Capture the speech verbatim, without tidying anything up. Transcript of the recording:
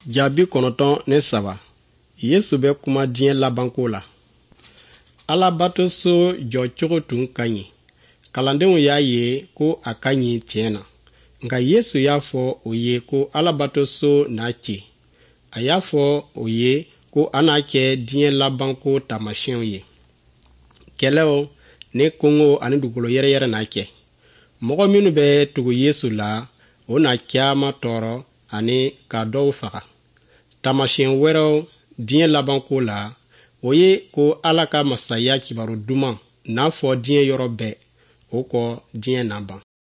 Jaabi kɔnɔntɔn ne saba. Yesu bɛ kuma diɲɛ labanko la. Alabatoso jɔcogo tun ka ɲi. Kalandenw y'a ye ko a ka ɲi tiɲɛ na. Nka Yesu y'a fɔ o ye ko alabatoso n'a cɛ. A y'a fɔ o ye ko a n'a kɛ diɲɛ labanko taamasiyɛnw ye. Kɛlɛw ni kɔngɔ ani dugukolo yɛrɛyɛrɛ n'a kɛ. Mɔgɔ minnu bɛ tugu Yesu la, o n'a caman tɔɔrɔ ani ka dɔw faga. Taamasiyɛn wɛrɛw diɲɛ labanko la, o ye ko Ala ka masaya kibaru duman n'a fɔ diɲɛ yɔrɔ bɛɛ, o kɔ diɲɛ na ban.